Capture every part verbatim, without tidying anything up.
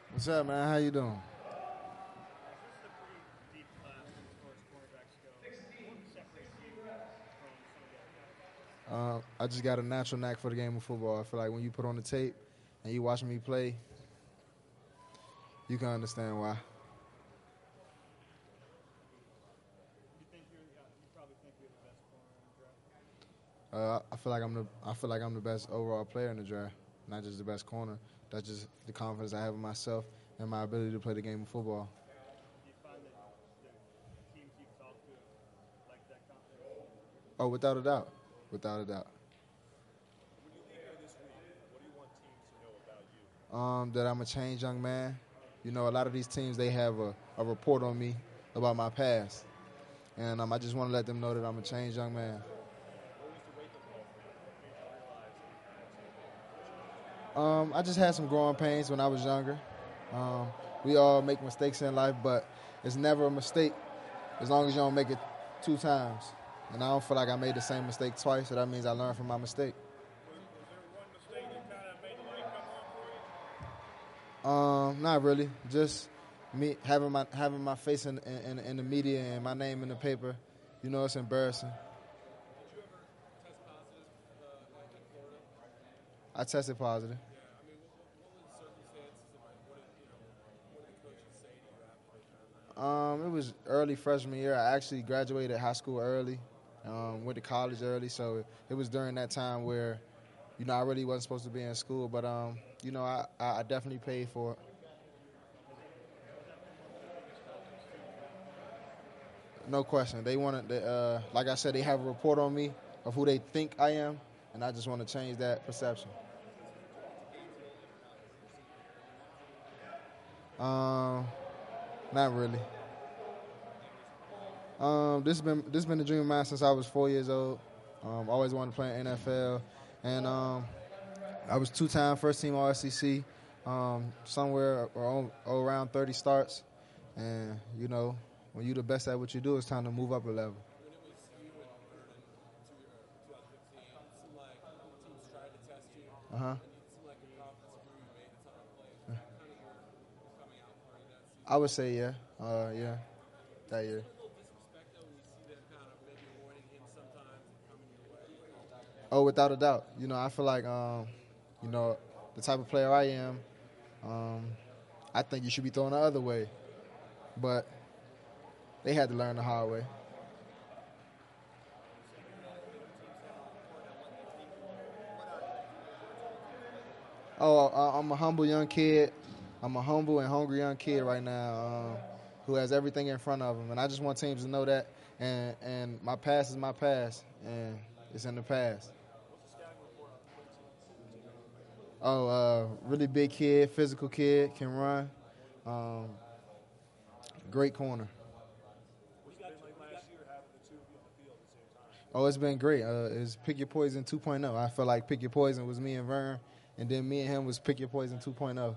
What's up, man? How you doing? Uh, I just got a natural knack for the game of football. I feel like when you put on the tape and you watch me play, you can understand why. Uh, I feel like I'm the I feel like I'm the best overall player in the draft, not just the best corner. That's just the confidence I have in myself and my ability to play the game of football. Oh, without a doubt, without a doubt. Um, that I'm a changed young man. You know, a lot of these teams they have a, a report on me about my past, and um, I just want to let them know that I'm a changed young man. Um, I just had some growing pains when I was younger. Um, we all make mistakes in life, but it's never a mistake as long as you don't make it two times. And I don't feel like I made the same mistake twice, so that means I learned from my mistake. Um, not really. Just me having my having my face in, in in the media and my name in the paper. You know, it's embarrassing. I tested positive. Um, it was early freshman year. I actually graduated high school early, um, went to college early, so it was during that time where, you know, I really wasn't supposed to be in school, but um, you know, I, I definitely paid for it. No question. They wanted, they, uh, like I said, they have a report on me of who they think I am, and I just want to change that perception. Um, not really. Um, this has been this has been a dream of mine since I was four years old. Um, always wanted to play in N F L, and um, I was two-time first-team All S E C, um, somewhere around, around thirty starts. And, you know, when you're the best at what you do, it's time to move up a level. Uh-huh. I would say, yeah. Uh, yeah, that year. Oh, without a doubt. You know, I feel like, um, you know, the type of player I am, um, I think you should be throwing the other way. But they had to learn the hard way. Oh, uh, I'm a humble young kid. I'm a humble and hungry young kid right now, um, who has everything in front of him, and I just want teams to know that. And and my past is my past, and it's in the past. Oh, uh, really big kid, physical kid, can run. Um, Great corner. Oh, it's been great. Uh, it's Pick Your Poison 2.0. I felt like Pick Your Poison was me and Vern, and then me and him was Pick Your Poison 2.0.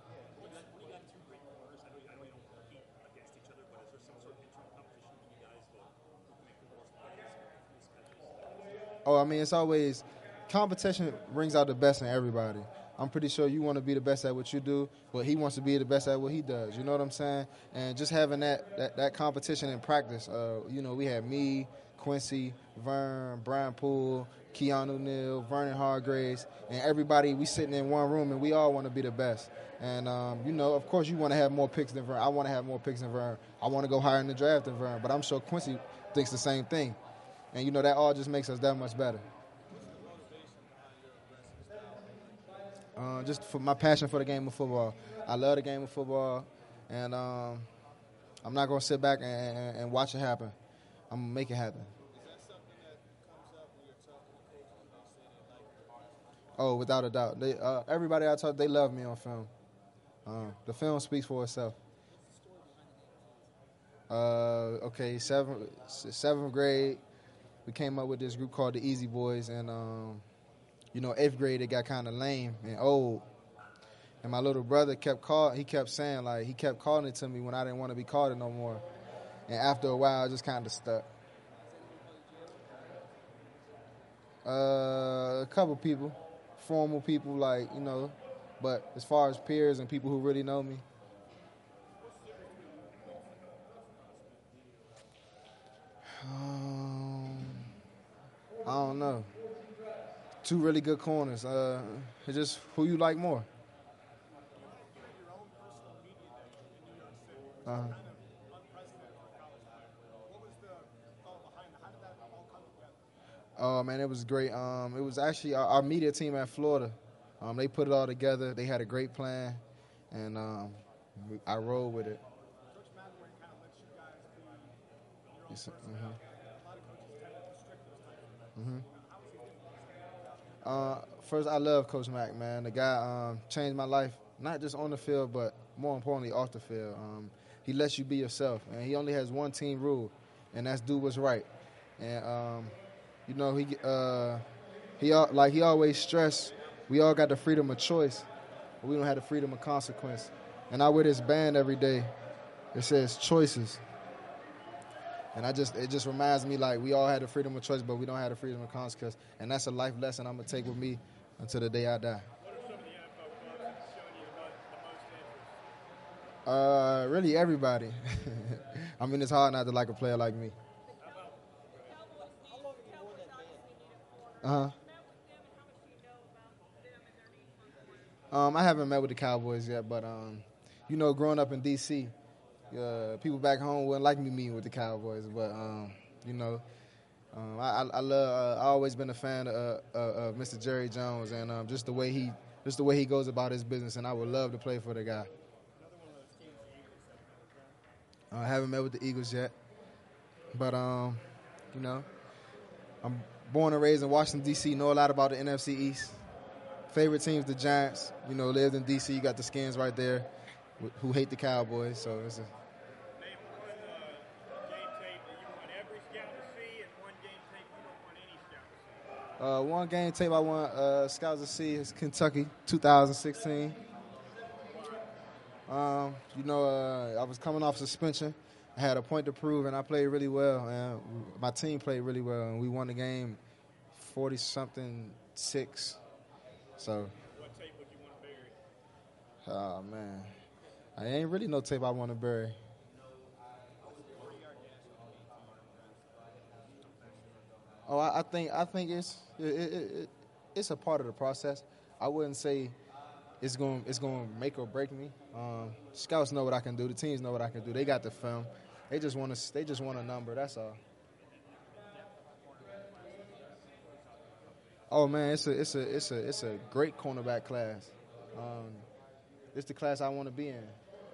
Oh, I mean, it's always competition brings out the best in everybody. I'm pretty sure you want to be the best at what you do, but he wants to be the best at what he does. You know what I'm saying? And just having that that, that competition in practice. Uh, you know, we had me, Quincy, Vern, Brian Poole, Keanu Neal, Vernon Hargraves, and everybody. We sitting in one room, and we all want to be the best. And um, you know, of course, you want to have more picks than Vern. I want to have more picks than Vern. I want to go higher in the draft than Vern, but I'm sure Quincy thinks the same thing. And you know that all just makes us that much better. Uh, just for my passion for the game of football. I love the game of football, and um, I'm not gonna sit back and, and, and watch it happen. I'm gonna make it happen. Oh, without a doubt. They uh, everybody I talk, they love me on film. Uh, the film speaks for itself. Uh, okay, seventh seventh grade, we came up with this group called the Easy Boys, and um, you know, eighth grade it got kind of lame and old. And my little brother kept call. He kept saying like he kept calling it to me when I didn't want to be called it no more. And after a while, I just kind of stuck. Uh, a couple people, formal people, like you know, but as far as peers and people who really know me, Um, I don't know. Two really good corners. Uh, it's just who you like more. Uh-huh. Oh man, it was great. Um, it was actually our, our media team at Florida. Um, they put it all together. They had a great plan, and um, we- I rolled with it. Yes, mhm. Mhm. Uh, first, I love Coach Mack, man. The guy um, changed my life, not just on the field, but more importantly, off the field. Um, he lets you be yourself, and he only has one team rule, and that's do what's right. And um, you know, he uh, he al- like he always stressed. We all got the freedom of choice, but we don't have the freedom of consequence. And I wear this band every day. It says choices, and I just it just reminds me like we all had the freedom of choice, but we don't have the freedom of consequence. And that's a life lesson I'm gonna take with me until the day I die. Uh, really everybody. I mean, it's hard not to like a player like me. Uh huh. Um, I haven't met with the Cowboys yet, but um, you know, growing up in D C, uh, people back home wouldn't like me meeting with the Cowboys, but um, you know, um, I, I, I love. Uh, I always been a fan of, uh, of Mister Jerry Jones, and um, just the way he, just the way he goes about his business, and I would love to play for the guy. I haven't met with the Eagles yet, but um, you know, I'm born and raised in Washington D C. Know a lot about the N F C East. Favorite team's the Giants. You know, lived in D C. You got the Skins right there, who hate the Cowboys. So it's a, Uh, one game tape I want uh, scouts to see is Kentucky, twenty sixteen. Um, you know, uh, I was coming off suspension. I had a point to prove, and I played really well. And my team played really well, and we won the game forty something six. So, oh man, I ain't really no tape I want to bury. Oh, I, I think I think it's it, it, it, it's a part of the process. I wouldn't say it's going it's going to make or break me. Um, scouts know what I can do. The teams know what I can do. They got the film. They just want to they just want a number. That's all. Oh man, it's a it's a it's a it's a great cornerback class. Um, it's the class I want to be in.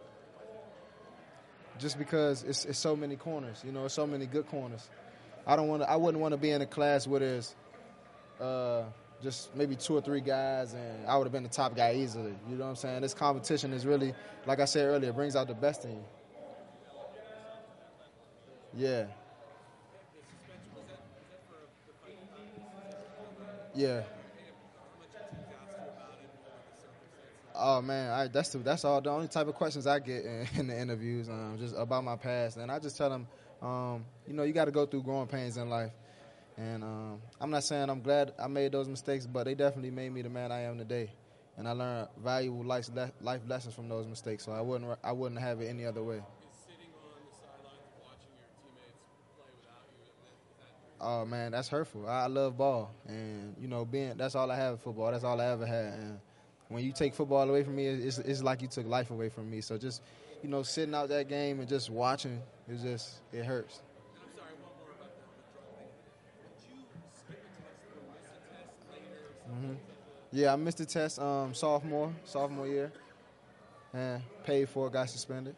Just because it's, it's so many corners, you know, it's so many good corners. I don't want to. I wouldn't want to be in a class where there's uh, just maybe two or three guys, and I would have been the top guy easily. You know what I'm saying? This competition is really, like I said earlier, brings out the best in you. Yeah, yeah. Oh man, I, that's the, that's all the only type of questions I get in, in the interviews, um, just about my past, and I just tell them, um, you know, you got to go through growing pains in life, and um, I'm not saying I'm glad I made those mistakes, but they definitely made me the man I am today, and I learned valuable life life lessons from those mistakes. So I wouldn't I wouldn't have it any other way. Oh man, that's hurtful. I love ball, and you know, being that's all I have in football. That's all I ever had. And when you take football away from me, it's it's like you took life away from me. So just you know, sitting out that game and just watching, it just it hurts. hmm Yeah, I missed the test um, sophomore sophomore year, and paid for it, got suspended.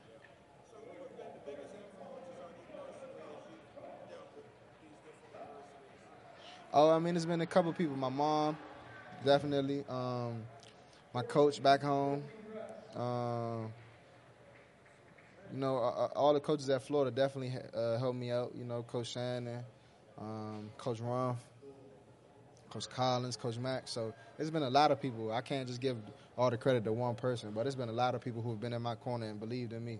Oh, I mean, it's been a couple people. My mom, definitely. Um, my coach back home. Um, You know, uh, uh, all the coaches at Florida definitely uh, helped me out. You know, Coach Shannon, um, Coach Rumph, Coach Collins, Coach Mack. So it's been a lot of people. I can't just give all the credit to one person, but it's been a lot of people who have been in my corner and believed in me.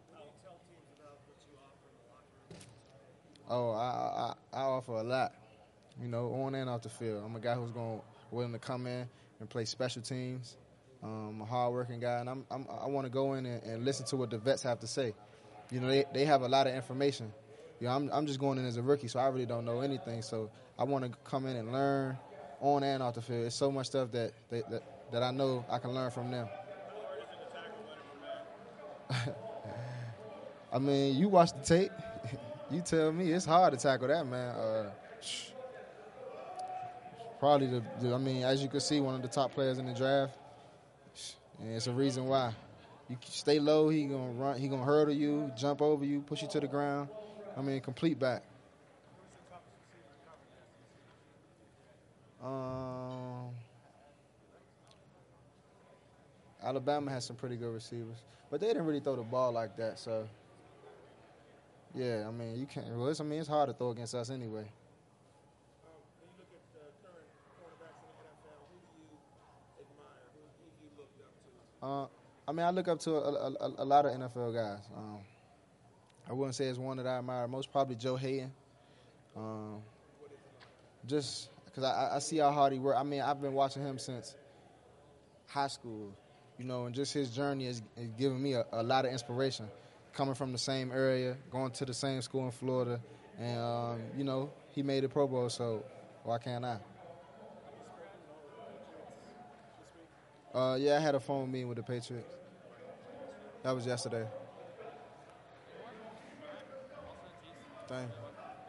Oh, I, I, I offer a lot. You know, on and off the field. I'm a guy who's going willing to come in and play special teams. Um, I'm a hardworking guy, and I'm, I'm I want to go in and, and listen to what the vets have to say. You know, they, they have a lot of information. Yeah, I'm I'm just going in as a rookie, so I really don't know anything. So I want to come in and learn on and off the field. It's so much stuff that they, that that I know I can learn from them. I mean, you watch the tape. You tell me it's hard to tackle that, man. Uh, probably the, the, I mean, as you can see, one of the top players in the draft. And it's a reason why. You stay low, he gonna run, he gonna hurdle you, jump over you, push you to the ground. I mean, complete back. Um, Alabama has some pretty good receivers, but they didn't really throw the ball like that. So, yeah, I mean, you can't. Well, it's, I mean, it's hard to throw against us anyway. Uh, I mean, I look up to a, a, a lot of N F L guys. Um, I wouldn't say it's one that I admire most. Probably Joe Hayden. Um, just because I, I see how hard he works. I mean, I've been watching him since high school, you know, and just his journey is, is giving me a, a lot of inspiration. Coming from the same area, going to the same school in Florida, and, um, you know, he made the Pro Bowl, so why can't I? Uh, yeah, I had a phone meeting with the Patriots. That was yesterday. Thank you.